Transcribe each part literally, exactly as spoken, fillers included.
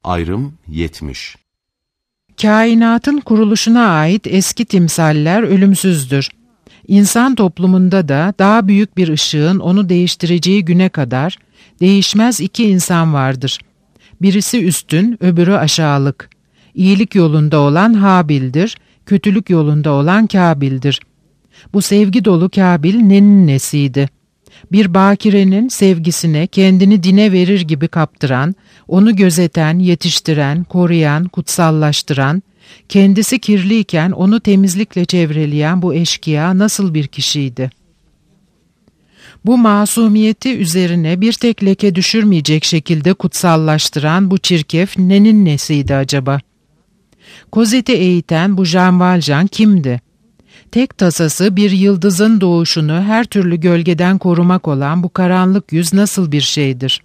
Ayrım yetmiş. Kainatın kuruluşuna ait eski timsaller ölümsüzdür. İnsan toplumunda da daha büyük bir ışığın onu değiştireceği güne kadar değişmez iki insan vardır. Birisi üstün, öbürü aşağılık. İyilik yolunda olan Habil'dir, kötülük yolunda olan Kabil'dir. Bu sevgi dolu Kabil nenin nesiydi? Bir bakirenin sevgisine kendini dine verir gibi kaptıran, onu gözeten, yetiştiren, koruyan, kutsallaştıran, kendisi kirliyken onu temizlikle çevreleyen bu eşkıya nasıl bir kişiydi? Bu masumiyeti üzerine bir tek leke düşürmeyecek şekilde kutsallaştıran bu çirkef nenin nesiydi acaba? Kozet'i eğiten bu Jean Valjean kimdi? Tek tasası bir yıldızın doğuşunu her türlü gölgeden korumak olan bu karanlık yüz nasıl bir şeydir?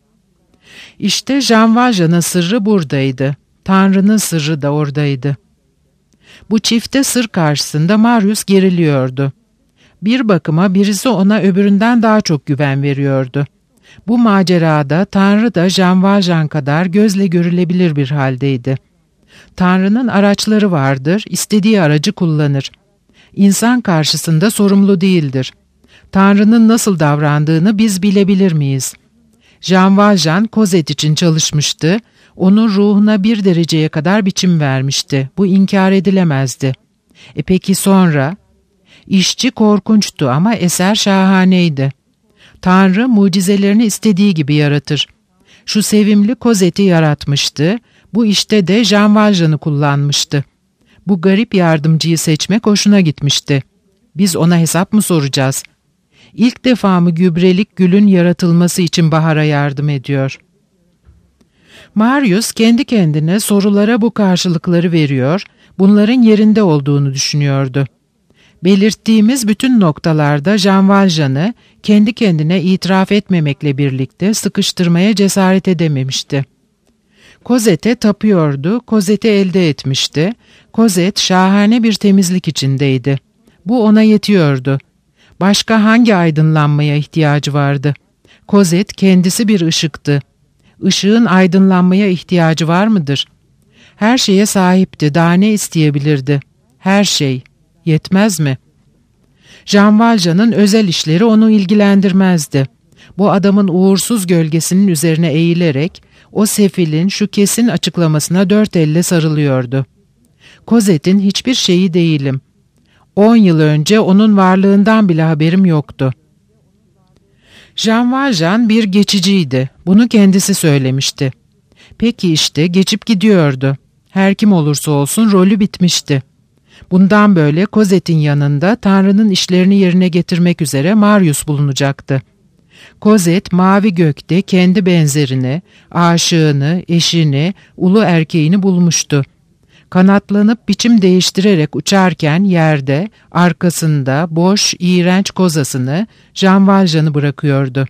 İşte Jean Valjean'ın sırrı buradaydı. Tanrı'nın sırrı da oradaydı. Bu çifte sır karşısında Marius geriliyordu. Bir bakıma birisi ona öbüründen daha çok güven veriyordu. Bu macerada Tanrı da Jean Valjean kadar gözle görülebilir bir haldeydi. Tanrı'nın araçları vardır, istediği aracı kullanır. İnsan karşısında sorumlu değildir. Tanrı'nın nasıl davrandığını biz bilebilir miyiz? Jean Valjean Cosette için çalışmıştı, onun ruhuna bir dereceye kadar biçim vermişti. Bu inkar edilemezdi. E peki sonra? İşçi korkunçtu ama eser şahaneydi. Tanrı mucizelerini istediği gibi yaratır. Şu sevimli Cosette'i yaratmıştı, bu işte de Jean Valjean'ı kullanmıştı. Bu garip yardımcıyı seçmek hoşuna gitmişti. Biz ona hesap mı soracağız? İlk defa mı gübrelik gülün yaratılması için bahara yardım ediyor? Marius kendi kendine sorulara bu karşılıkları veriyor, bunların yerinde olduğunu düşünüyordu. Belirttiğimiz bütün noktalarda Jean Valjean'ı kendi kendine itiraf etmemekle birlikte sıkıştırmaya cesaret edememişti. Cosette'e tapıyordu, Cosette'i elde etmişti. Cosette şahane bir temizlik içindeydi. Bu ona yetiyordu. Başka hangi aydınlanmaya ihtiyacı vardı? Cosette kendisi bir ışıktı. Işığın aydınlanmaya ihtiyacı var mıdır? Her şeye sahipti, daha ne isteyebilirdi? Her şey. Yetmez mi? Jean Valjean'ın özel işleri onu ilgilendirmezdi. Bu adamın uğursuz gölgesinin üzerine eğilerek o sefilin şu kesin açıklamasına dört elle sarılıyordu. Cosette'in hiçbir şeyi değilim. On yıl önce onun varlığından bile haberim yoktu. Jean Valjean bir geçiciydi. Bunu kendisi söylemişti. Peki işte geçip gidiyordu. Her kim olursa olsun rolü bitmişti. Bundan böyle Cosette'in yanında Tanrı'nın işlerini yerine getirmek üzere Marius bulunacaktı. Cosette mavi gökte kendi benzerini, aşığını, eşini, ulu erkeğini bulmuştu. Kanatlanıp biçim değiştirerek uçarken yerde, arkasında boş, iğrenç kozasını, Jean Valjean'ı bırakıyordu.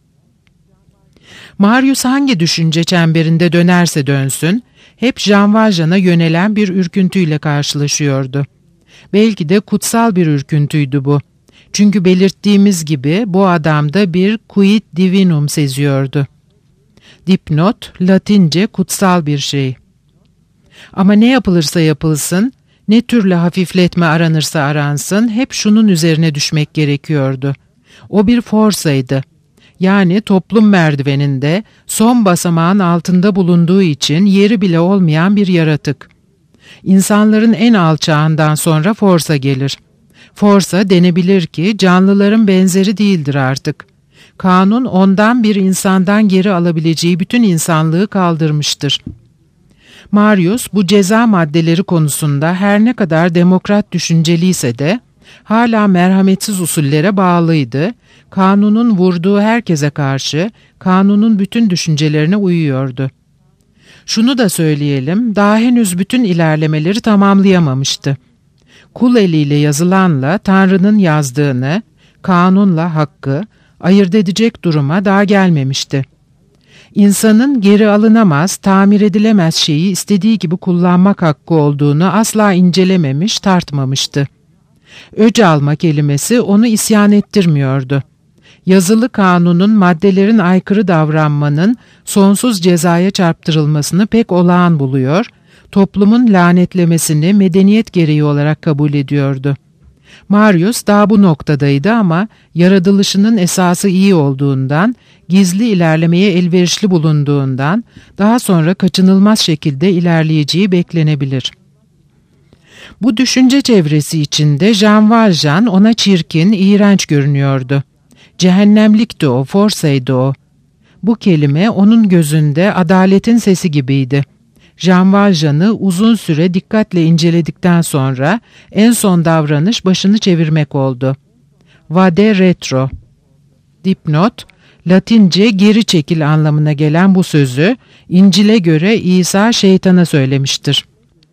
Marius hangi düşünce çemberinde dönerse dönsün, hep Jean Valjean'a yönelen bir ürküntüyle karşılaşıyordu. Belki de kutsal bir ürküntüydü bu. Çünkü belirttiğimiz gibi bu adamda bir quid divinum seziyordu. Dipnot, Latince kutsal bir şey. Ama ne yapılırsa yapılsın, ne türlü hafifletme aranırsa aransın, hep şunun üzerine düşmek gerekiyordu. O bir forsaydı. Yani toplum merdiveninde son basamağın altında bulunduğu için yeri bile olmayan bir yaratık. İnsanların en alçağından sonra forsa gelir. Forsa denebilir ki canlıların benzeri değildir artık. Kanun ondan bir insandan geri alabileceği bütün insanlığı kaldırmıştır. Marius bu ceza maddeleri konusunda her ne kadar demokrat düşünceliyse de hala merhametsiz usullere bağlıydı. Kanunun vurduğu herkese karşı kanunun bütün düşüncelerine uyuyordu. Şunu da söyleyelim, daha henüz bütün ilerlemeleri tamamlayamamıştı. Kul eliyle yazılanla Tanrı'nın yazdığını, kanunla hakkı ayırt edecek duruma daha gelmemişti. İnsanın geri alınamaz, tamir edilemez şeyi istediği gibi kullanmak hakkı olduğunu asla incelememiş, tartmamıştı. Öc alma kelimesi onu isyan ettirmiyordu. yazılı kanunun maddelerin aykırı davranmanın sonsuz cezaya çarptırılmasını pek olağan buluyor, toplumun lanetlemesini medeniyet gereği olarak kabul ediyordu. Marius daha bu noktadaydı ama yaratılışının esası iyi olduğundan, gizli ilerlemeye elverişli bulunduğundan daha sonra kaçınılmaz şekilde ilerleyeceği beklenebilir. Bu düşünce çevresi içinde Jean Valjean ona çirkin, iğrenç görünüyordu. Cehennemlikti o, forsaydı o. Bu kelime onun gözünde adaletin sesi gibiydi. Jean Valjean'ı uzun süre dikkatle inceledikten sonra en son davranış başını çevirmek oldu. Vade retro. Dipnot, Latince geri çekil anlamına gelen bu sözü İncil'e göre İsa şeytana söylemiştir.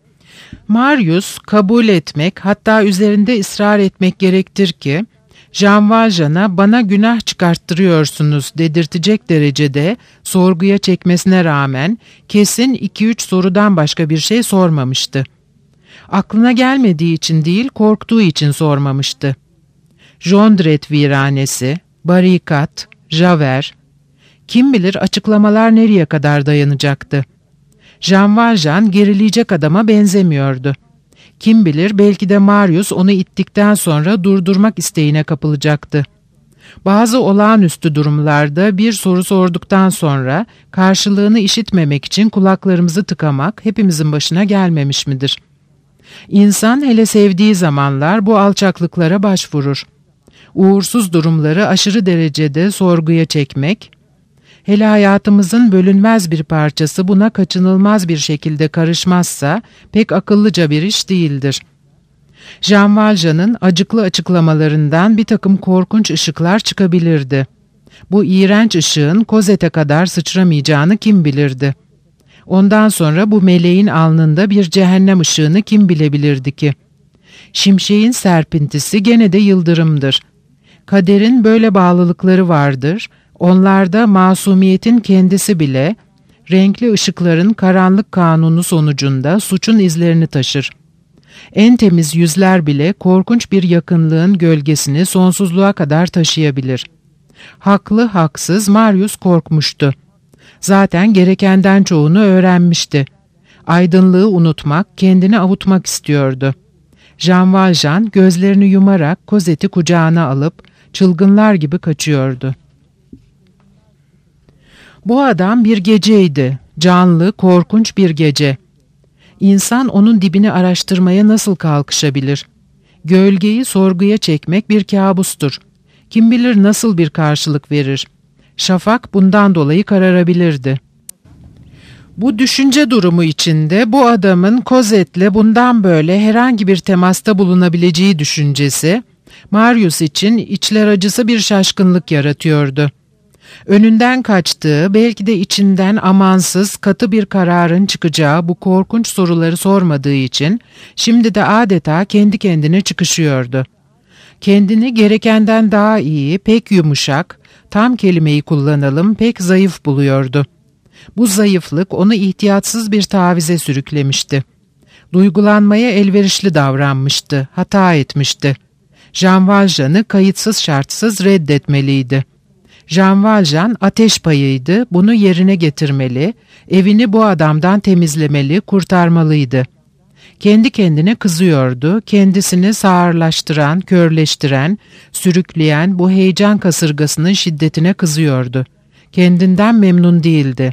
Marius kabul etmek, hatta üzerinde ısrar etmek gerektir ki, Jean Valjean'a bana günah çıkarttırıyorsunuz dedirtecek derecede sorguya çekmesine rağmen kesin iki üç sorudan başka bir şey sormamıştı. Aklına gelmediği için değil, korktuğu için sormamıştı. Jondret viranesi, barikat, Javert, kim bilir açıklamalar nereye kadar dayanacaktı. Jean Valjean gerileyecek adama benzemiyordu. Kim bilir belki de Marius onu ittikten sonra durdurmak isteğine kapılacaktı. Bazı olağanüstü durumlarda bir soru sorduktan sonra karşılığını işitmemek için kulaklarımızı tıkamak hepimizin başına gelmemiş midir? İnsan hele sevdiği zamanlar bu alçaklıklara başvurur. Uğursuz durumları aşırı derecede sorguya çekmek, hele hayatımızın bölünmez bir parçası buna kaçınılmaz bir şekilde karışmazsa pek akıllıca bir iş değildir. Jean Valjean'ın acıklı açıklamalarından bir takım korkunç ışıklar çıkabilirdi. Bu iğrenç ışığın Cosette'e kadar sıçramayacağını kim bilirdi? Ondan sonra bu meleğin alnında bir cehennem ışığını kim bilebilirdi ki? Şimşeğin serpintisi gene de yıldırımdır. Kaderin böyle bağlılıkları vardır. Onlarda masumiyetin kendisi bile renkli ışıkların karanlık kanunu sonucunda suçun izlerini taşır. En temiz yüzler bile korkunç bir yakınlığın gölgesini sonsuzluğa kadar taşıyabilir. Haklı haksız Marius korkmuştu. Zaten gerekenden çoğunu öğrenmişti. Aydınlığı unutmak, kendini avutmak istiyordu. Jean Valjean gözlerini yumarak Cosette'i kucağına alıp çılgınlar gibi kaçıyordu. Bu adam bir geceydi. Canlı, korkunç bir gece. İnsan onun dibini araştırmaya nasıl kalkışabilir? Gölgeyi sorguya çekmek bir kabustur. Kim bilir nasıl bir karşılık verir? Şafak bundan dolayı kararabilirdi. Bu düşünce durumu içinde bu adamın Cosette'le bundan böyle herhangi bir temasta bulunabileceği düşüncesi, Marius için içler acısı bir şaşkınlık yaratıyordu. Önünden kaçtığı, belki de içinden amansız, katı bir kararın çıkacağı bu korkunç soruları sormadığı için şimdi de adeta kendi kendine çıkışıyordu. Kendini gerekenden daha iyi, pek yumuşak, tam kelimeyi kullanalım, pek zayıf buluyordu. Bu zayıflık onu ihtiyatsız bir tavize sürüklemişti. Duygulanmaya elverişli davranmıştı, hata etmişti. Jean Valjean'ı kayıtsız şartsız reddetmeliydi. Jean Valjean ateş payıydı, bunu yerine getirmeli, evini bu adamdan temizlemeli, kurtarmalıydı. Kendi kendine kızıyordu, kendisini sağırlaştıran, körleştiren, sürükleyen bu heyecan kasırgasının şiddetine kızıyordu. Kendinden memnun değildi.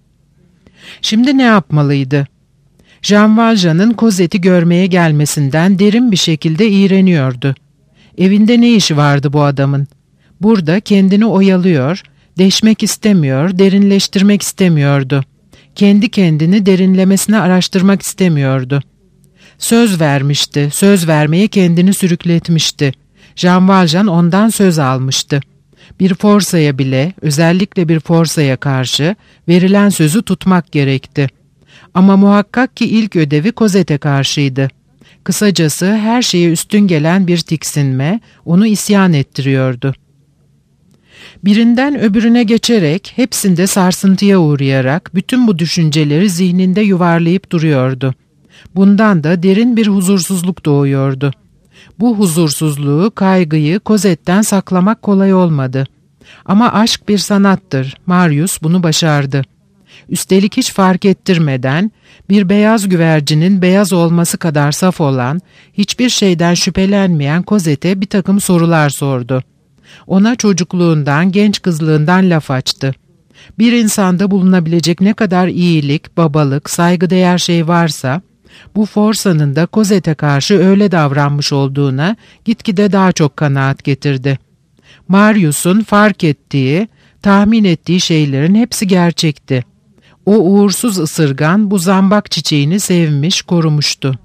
Şimdi ne yapmalıydı? Jean Valjean'ın Cosette'i görmeye gelmesinden derin bir şekilde iğreniyordu. Evinde ne işi vardı bu adamın? Burada kendini oyalıyor, deşmek istemiyor, derinleştirmek istemiyordu. Kendi kendini derinlemesine araştırmak istemiyordu. Söz vermişti, söz vermeye kendini sürükletmişti. Jean Valjean ondan söz almıştı. Bir forsaya bile, özellikle bir forsaya karşı verilen sözü tutmak gerekti. Ama muhakkak ki ilk ödevi Cosette'e karşıydı. Kısacası her şeye üstün gelen bir tiksinme onu isyan ettiriyordu. Birinden öbürüne geçerek, hepsinde sarsıntıya uğrayarak bütün bu düşünceleri zihninde yuvarlayıp duruyordu. Bundan da derin bir huzursuzluk doğuyordu. Bu huzursuzluğu, kaygıyı Cosette'den saklamak kolay olmadı. Ama aşk bir sanattır. Marius bunu başardı. Üstelik hiç fark ettirmeden bir beyaz güvercinin beyaz olması kadar saf olan, hiçbir şeyden şüphelenmeyen Cosette'e bir takım sorular sordu. Ona çocukluğundan, genç kızlığından laf açtı. Bir insanda bulunabilecek ne kadar iyilik, babalık, saygıdeğer şey varsa, bu Forsa'nın da Cosette'e karşı öyle davranmış olduğuna gitgide daha çok kanaat getirdi. Marius'un fark ettiği, tahmin ettiği şeylerin hepsi gerçekti. O uğursuz ısırgan bu zambak çiçeğini sevmiş, korumuştu.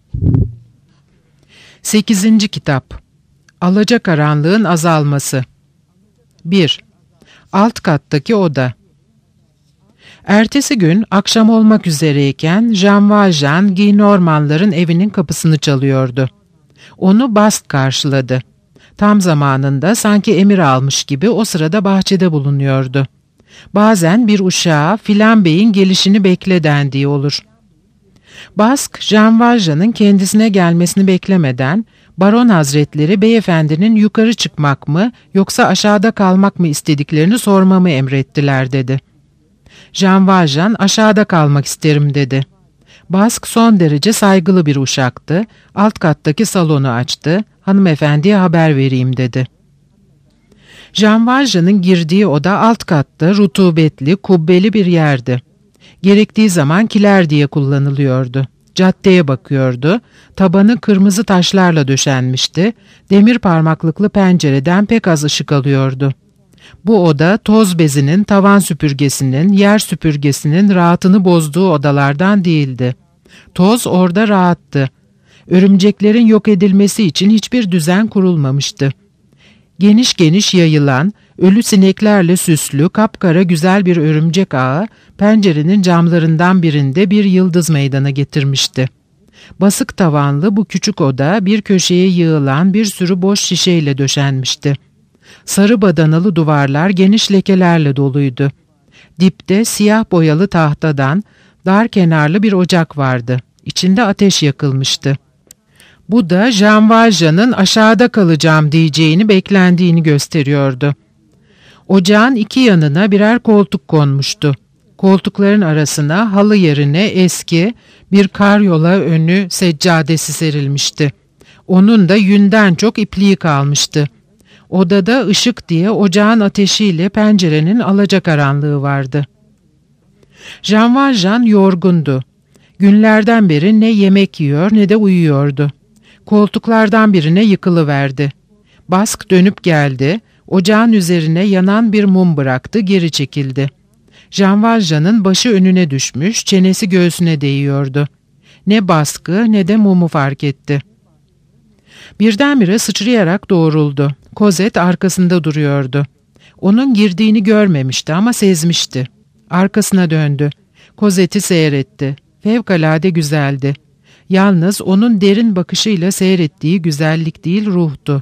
sekizinci Kitap Alacakaranlığın azalması. bir. Alt kattaki oda. Ertesi gün akşam olmak üzereyken Jean Valjean Guy Normand'ların evinin kapısını çalıyordu. Onu Bast karşıladı. Tam zamanında, sanki emir almış gibi o sırada bahçede bulunuyordu. Bazen bir uşağa filan beyin gelişini bekle dendiği olur. Bask, Jean Valjean'ın kendisine gelmesini beklemeden, Baron Hazretleri beyefendinin yukarı çıkmak mı yoksa aşağıda kalmak mı istediklerini sormamı emrettiler dedi. Jean Valjean aşağıda kalmak isterim dedi. Bask son derece saygılı bir uşaktı, alt kattaki salonu açtı, hanımefendiye haber vereyim dedi. Jean Valjean'ın girdiği oda alt katta rutubetli, kubbeli bir yerdi. Gerektiği zaman kiler diye kullanılıyordu. Caddeye bakıyordu, tabanı kırmızı taşlarla döşenmişti, demir parmaklıklı pencereden pek az ışık alıyordu. Bu oda toz bezinin, tavan süpürgesinin, yer süpürgesinin rahatını bozduğu odalardan değildi. Toz orada rahattı. Örümceklerin yok edilmesi için hiçbir düzen kurulmamıştı. Geniş geniş yayılan, ölü sineklerle süslü, kapkara güzel bir örümcek ağı, pencerenin camlarından birinde bir yıldız meydana getirmişti. Basık tavanlı bu küçük oda bir köşeye yığılan bir sürü boş şişeyle döşenmişti. Sarı badanalı duvarlar geniş lekelerle doluydu. Dipte siyah boyalı tahtadan dar kenarlı bir ocak vardı. İçinde ateş yakılmıştı. Bu da Jean Valjean'ın aşağıda kalacağım diyeceğini beklendiğini gösteriyordu. Ocağın iki yanına birer koltuk konmuştu. Koltukların arasına halı yerine eski bir karyola önü seccadesi serilmişti. Onun da yünden çok ipliği kalmıştı. Odada ışık diye ocağın ateşiyle pencerenin alacakaranlığı vardı. Jean Valjean yorgundu. Günlerden beri ne yemek yiyor ne de uyuyordu. Koltuklardan birine yıkılıverdi. Bask dönüp geldi, ocağın üzerine yanan bir mum bıraktı, geri çekildi. Jean Valjean'ın başı önüne düşmüş, çenesi göğsüne değiyordu. Ne baskı ne de mumu fark etti. Birdenbire sıçrayarak doğruldu. Cosette arkasında duruyordu. Onun girdiğini görmemişti ama sezmişti. Arkasına döndü. Cosette'i seyretti. Fevkalade güzeldi. Yalnız onun derin bakışıyla seyrettiği güzellik değil, ruhtu.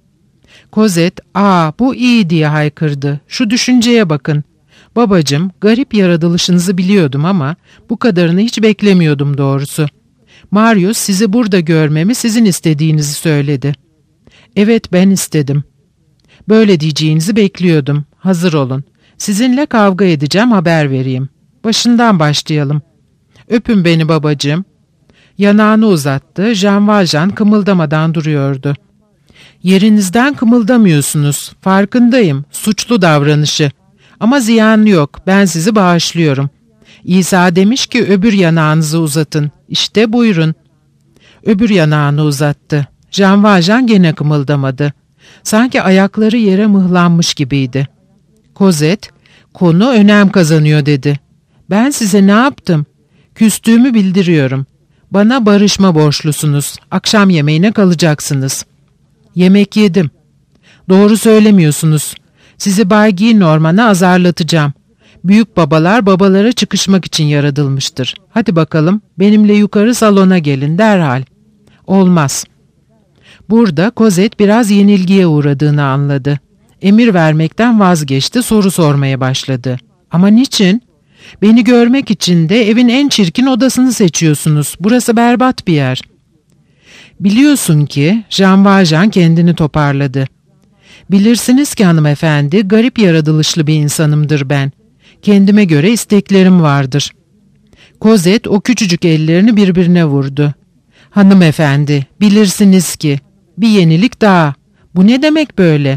Cosette, "Aa, bu iyi," diye haykırdı. "Şu düşünceye bakın. Babacığım, garip yaratılışınızı biliyordum ama bu kadarını hiç beklemiyordum doğrusu. Marius sizi burada görmemi sizin istediğinizi söyledi." "Evet, ben istedim." "Böyle diyeceğinizi bekliyordum. Hazır olun. Sizinle kavga edeceğim, haber vereyim. Başından başlayalım. Öpün beni babacığım." Yanağını uzattı. Jean Valjean kımıldamadan duruyordu. "Yerinizden kımıldamıyorsunuz. Farkındayım. Suçlu davranışı. Ama ziyanı yok. Ben sizi bağışlıyorum. İsa demiş ki öbür yanağınızı uzatın. İşte buyurun." Öbür yanağını uzattı. Jean Valjean gene kımıldamadı. Sanki ayakları yere mıhlanmış gibiydi. Cosette, "Konu önem kazanıyor," dedi. "Ben size ne yaptım? Küstüğümü bildiriyorum. Bana barışma borçlusunuz. Akşam yemeğine kalacaksınız." "Yemek yedim." "Doğru söylemiyorsunuz. Sizi Bay Guy Normand'a azarlatacağım. Büyük babalar babalara çıkışmak için yaratılmıştır. Hadi bakalım, benimle yukarı salona gelin derhal." "Olmaz." Burada Cosette biraz yenilgiye uğradığını anladı. Emir vermekten vazgeçti, soru sormaya başladı. "Ama niçin? Beni görmek için de evin en çirkin odasını seçiyorsunuz. Burası berbat bir yer." "Biliyorsun ki," Jean Valjean kendini toparladı. Bilirsiniz ki hanımefendi, garip yaratılışlı bir insanımdır ben. Kendime göre isteklerim vardır. Cosette o küçücük ellerini birbirine vurdu. Hanımefendi, bilirsiniz ki. Bir yenilik daha. Bu ne demek böyle?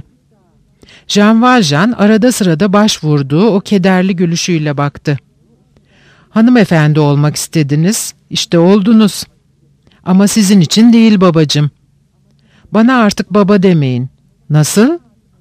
Jean Valjean arada sırada başvurduğu o kederli gülüşüyle baktı. Hanımefendi olmak istediniz, işte oldunuz. Ama sizin için değil babacığım. Bana artık baba demeyin. Nasıl?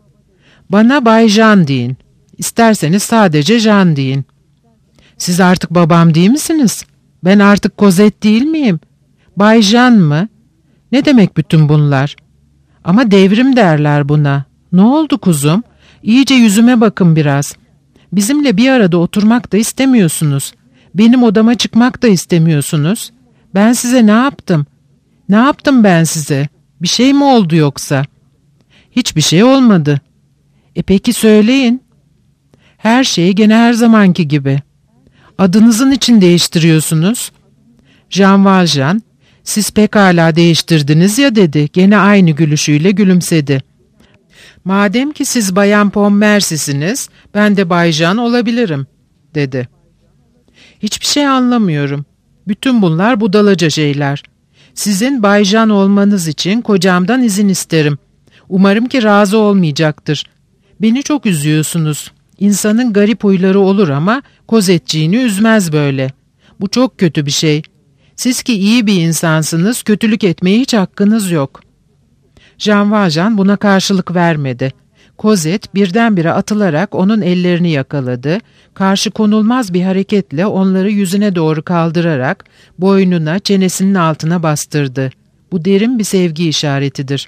Bana Bay Jean deyin. İsterseniz sadece Jean deyin. Siz artık babam değil misiniz? Ben artık Cosette değil miyim? Bay Jean mı? Ne demek bütün bunlar? Ama devrim derler buna. Ne oldu kuzum? İyice yüzüme bakın biraz. Bizimle bir arada oturmak da istemiyorsunuz. Benim odama çıkmak da istemiyorsunuz. Ben size ne yaptım? Ne yaptım ben size? Bir şey mi oldu yoksa? Hiçbir şey olmadı. E peki söyleyin. Her şeyi gene her zamanki gibi. Adınızın için değiştiriyorsunuz. Jean Valjean, siz pekala değiştirdiniz ya dedi. Gene aynı gülüşüyle gülümsedi. Madem ki siz Bayan Pontmercy'siniz, ben de Bay Jean olabilirim, dedi. Hiçbir şey anlamıyorum. Bütün bunlar budalaca şeyler. Sizin Bay Jean olmanız için kocamdan izin isterim. Umarım ki razı olmayacaktır. Beni çok üzüyorsunuz. İnsanın garip huyları olur ama Cosette'ciğini üzmez böyle. Bu çok kötü bir şey. Siz ki iyi bir insansınız, kötülük etmeye hiç hakkınız yok. Jean Valjean buna karşılık vermedi. Cosette birdenbire atılarak onun ellerini yakaladı, karşı konulmaz bir hareketle onları yüzüne doğru kaldırarak boynuna, çenesinin altına bastırdı. Bu derin bir sevgi işaretidir.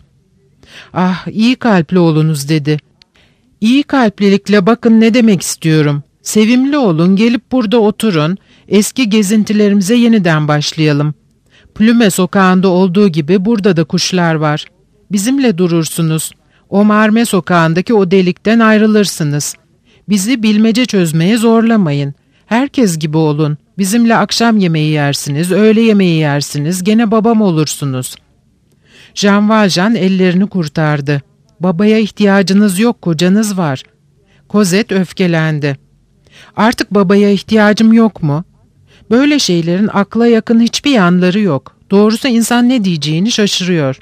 Ah, iyi kalpli olunuz dedi. İyi kalplilikle bakın ne demek istiyorum. Sevimli olun, gelip burada oturun, eski gezintilerimize yeniden başlayalım. Plume sokağında olduğu gibi burada da kuşlar var. Bizimle durursunuz. O Marme sokağındaki o delikten ayrılırsınız. Bizi bilmece çözmeye zorlamayın. Herkes gibi olun. Bizimle akşam yemeği yersiniz, öğle yemeği yersiniz, gene babam olursunuz. Jean Valjean ellerini kurtardı. Babaya ihtiyacınız yok, kocanız var. Cosette öfkelendi. Artık babaya ihtiyacım yok mu? Böyle şeylerin akla yakın hiçbir yanları yok. Doğrusu insan ne diyeceğini şaşırıyor.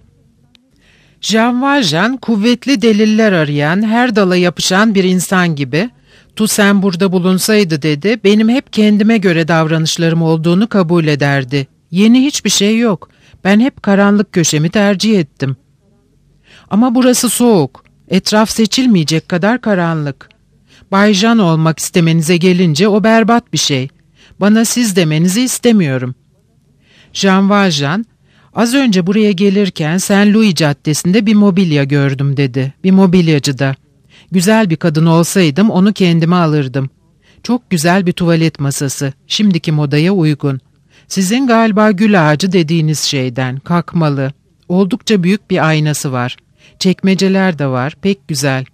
Jean Valjean kuvvetli deliller arayan, her dala yapışan bir insan gibi, Toussaint burada bulunsaydı dedi, benim hep kendime göre davranışlarım olduğunu kabul ederdi. Yeni hiçbir şey yok. Ben hep karanlık köşemi tercih ettim. Ama burası soğuk. Etraf seçilmeyecek kadar karanlık. Bay Jean olmak istemenize gelince o berbat bir şey. Bana siz demenizi istemiyorum. Jean Valjean, az önce buraya gelirken Saint Louis Caddesi'nde bir mobilya gördüm dedi. Bir mobilyacıda. Güzel bir kadın olsaydım onu kendime alırdım. Çok güzel bir tuvalet masası. Şimdiki modaya uygun. Sizin galiba gül ağacı dediğiniz şeyden, kakmalı. Oldukça büyük bir aynası var. Çekmeceler de var, pek güzel.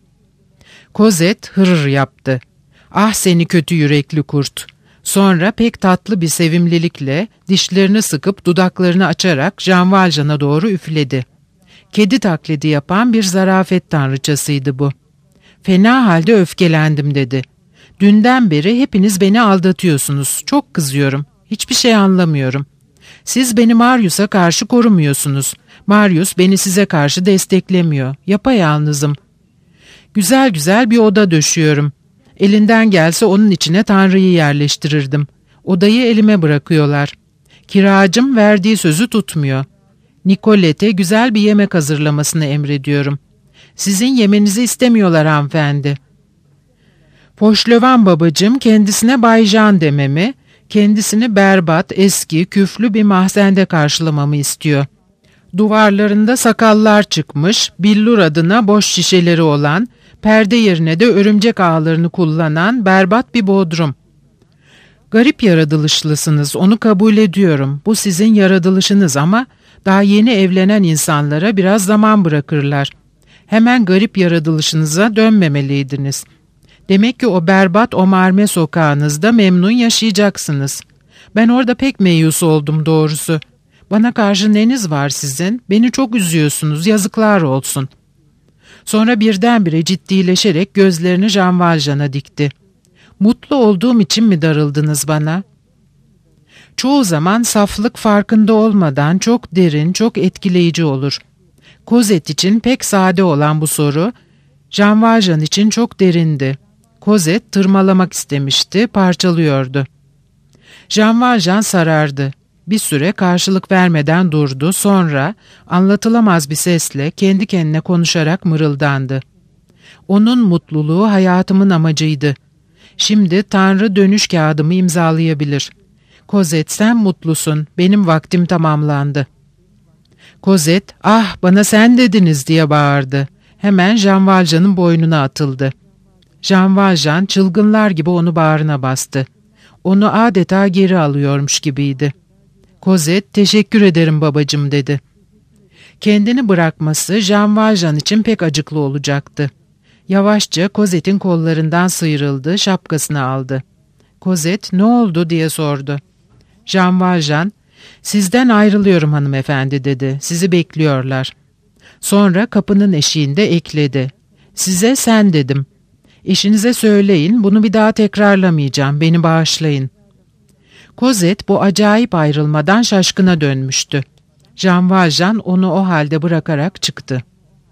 Cosette hırır yaptı. Ah seni kötü yürekli kurt. Sonra pek tatlı bir sevimlilikle dişlerini sıkıp dudaklarını açarak Jean Valjean'a doğru üfledi. Kedi taklidi yapan bir zarafet tanrıçasıydı bu. Fena halde öfkelendim dedi. Dünden beri hepiniz beni aldatıyorsunuz. Çok kızıyorum. Hiçbir şey anlamıyorum. Siz beni Marius'a karşı korumuyorsunuz. Marius beni size karşı desteklemiyor. Yapayalnızım. Güzel güzel bir oda döşüyorum. Elinden gelse onun içine Tanrı'yı yerleştirirdim. Odayı elime bırakıyorlar. Kiracım verdiği sözü tutmuyor. Nicolette'e güzel bir yemek hazırlamasını emrediyorum. Sizin yemenizi istemiyorlar hanımefendi. Fauchelevent babacığım kendisine Bay Jean dememi, kendisini berbat, eski, küflü bir mahzende karşılamamı istiyor. Duvarlarında sakallar çıkmış, billur adına boş şişeleri olan, perde yerine de örümcek ağlarını kullanan berbat bir bodrum. Garip yaratılışlısınız, onu kabul ediyorum. Bu sizin yaratılışınız ama daha yeni evlenen insanlara biraz zaman bırakırlar. Hemen garip yaratılışınıza dönmemeliydiniz. Demek ki o berbat o Marme sokağınızda memnun yaşayacaksınız. Ben orada pek meyus oldum doğrusu. Bana karşı neniz var sizin? Beni çok üzüyorsunuz, yazıklar olsun. Sonra birdenbire ciddileşerek gözlerini Jean Valjean'a dikti. "Mutlu olduğum için mi darıldınız bana?" Çoğu zaman saflık farkında olmadan çok derin, çok etkileyici olur. Cosette için pek sade olan bu soru, Jean Valjean için çok derindi. Cosette tırmalamak istemişti, parçalıyordu. Jean Valjean sarardı. Bir süre karşılık vermeden durdu, sonra anlatılamaz bir sesle kendi kendine konuşarak mırıldandı. "Onun mutluluğu hayatımın amacıydı. Şimdi Tanrı dönüş kağıdımı imzalayabilir. Cosette, sen mutlusun, benim vaktim tamamlandı." Cosette, "Ah, bana sen dediniz," diye bağırdı. Hemen Jean Valjean'ın boynuna atıldı. Jean Valjean çılgınlar gibi onu bağrına bastı. Onu adeta geri alıyormuş gibiydi. Cosette, "Teşekkür ederim babacığım," dedi. Kendini bırakması Jean Valjean için pek acıklı olacaktı. Yavaşça Cosette'in kollarından sıyrıldı, şapkasını aldı. Cosette, "Ne oldu?" diye sordu. Jean Valjean, "Sizden ayrılıyorum hanımefendi," dedi. "Sizi bekliyorlar." Sonra kapının eşiğinde ekledi. "Size sen dedim. Eşinize söyleyin, bunu bir daha tekrarlamayacağım, beni bağışlayın." Cosette bu acayip ayrılmadan şaşkına dönmüştü. Jean Valjean onu o halde bırakarak çıktı.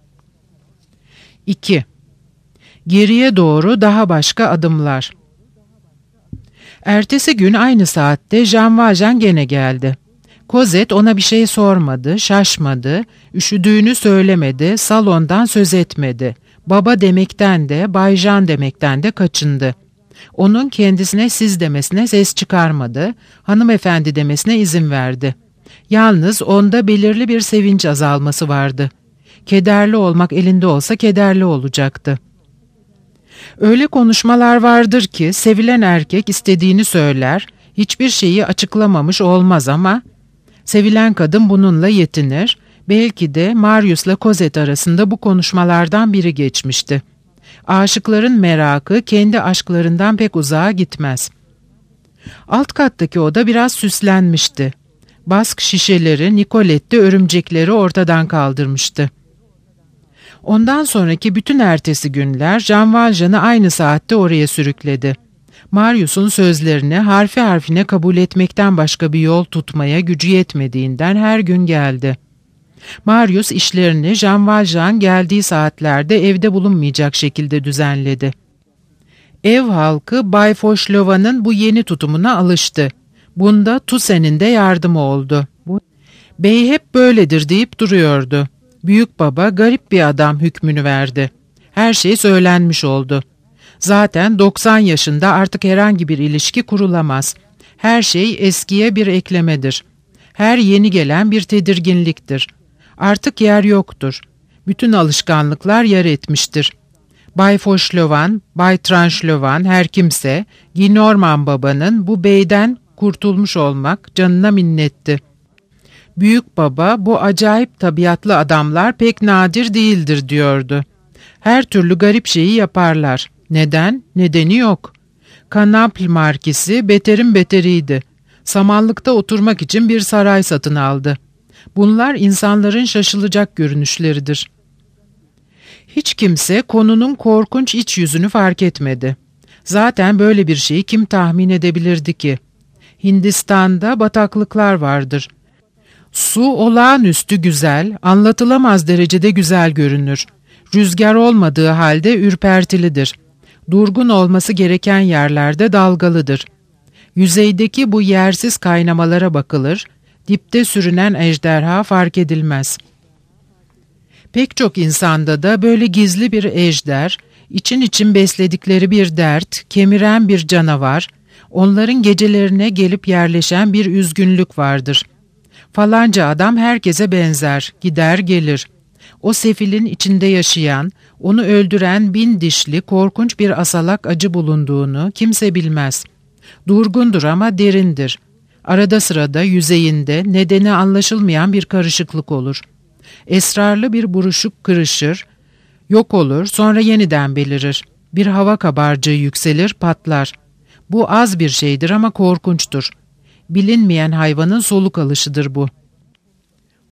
İki. Geriye doğru daha başka adımlar. Ertesi gün aynı saatte Jean Valjean gene geldi. Cosette ona bir şey sormadı, şaşmadı, üşüdüğünü söylemedi, salondan söz etmedi. Baba demekten de, Bay Jean demekten de kaçındı. Onun kendisine siz demesine ses çıkarmadı, hanımefendi demesine izin verdi. Yalnız onda belirli bir sevinç azalması vardı. Kederli olmak elinde olsa kederli olacaktı. Öyle konuşmalar vardır ki sevilen erkek istediğini söyler, hiçbir şeyi açıklamamış olmaz ama sevilen kadın bununla yetinir. Belki de Marius'la Cosette arasında bu konuşmalardan biri geçmişti. Aşıkların merakı kendi aşklarından pek uzağa gitmez. Alt kattaki oda biraz süslenmişti. Bask şişeleri, Nicolette örümcekleri ortadan kaldırmıştı. Ondan sonraki bütün ertesi günler Jean Valjean'ı aynı saatte oraya sürükledi. Marius'un sözlerini harfi harfine kabul etmekten başka bir yol tutmaya gücü yetmediğinden her gün geldi. Marius işlerini Jean Valjean geldiği saatlerde evde bulunmayacak şekilde düzenledi. Ev halkı Bay Fauchelevent'ın bu yeni tutumuna alıştı. Bunda Toussaint'in de yardımı oldu. Bey hep böyledir deyip duruyordu. Büyük baba garip bir adam hükmünü verdi. Her şey söylenmiş oldu. Zaten doksan yaşında artık herhangi bir ilişki kurulamaz. Her şey eskiye bir eklemedir. Her yeni gelen bir tedirginliktir. Artık yer yoktur. Bütün alışkanlıklar yer etmiştir. Bay Fauchelevent, Bay Tranchelevent her kimse Gillenormand babanın bu beyden kurtulmuş olmak canına minnetti. Büyük baba bu acayip tabiatlı adamlar pek nadir değildir diyordu. Her türlü garip şeyi yaparlar. Neden? Nedeni yok. Kanapl markisi beterin beteriydi. Samanlıkta oturmak için bir saray satın aldı. Bunlar insanların şaşılacak görünüşleridir. Hiç kimse konunun korkunç iç yüzünü fark etmedi. Zaten böyle bir şeyi kim tahmin edebilirdi ki? Hindistan'da bataklıklar vardır. Su olağanüstü güzel, anlatılamaz derecede güzel görünür. Rüzgar olmadığı halde ürpertilidir. Durgun olması gereken yerlerde dalgalıdır. Yüzeydeki bu yersiz kaynamalara bakılır, dipte sürünen ejderha fark edilmez. Pek çok insanda da böyle gizli bir ejder, için için besledikleri bir dert, kemiren bir canavar, onların gecelerine gelip yerleşen bir üzgünlük vardır. Falanca adam herkese benzer, gider gelir. O sefilin içinde yaşayan, onu öldüren bin dişli korkunç bir asalak acı bulunduğunu kimse bilmez. Durgundur ama derindir. Arada sırada yüzeyinde nedeni anlaşılmayan bir karışıklık olur. Esrarlı bir buruşuk kırışır, yok olur, sonra yeniden belirir. Bir hava kabarcığı yükselir, patlar. Bu az bir şeydir ama korkunçtur. Bilinmeyen hayvanın soluk alışıdır bu.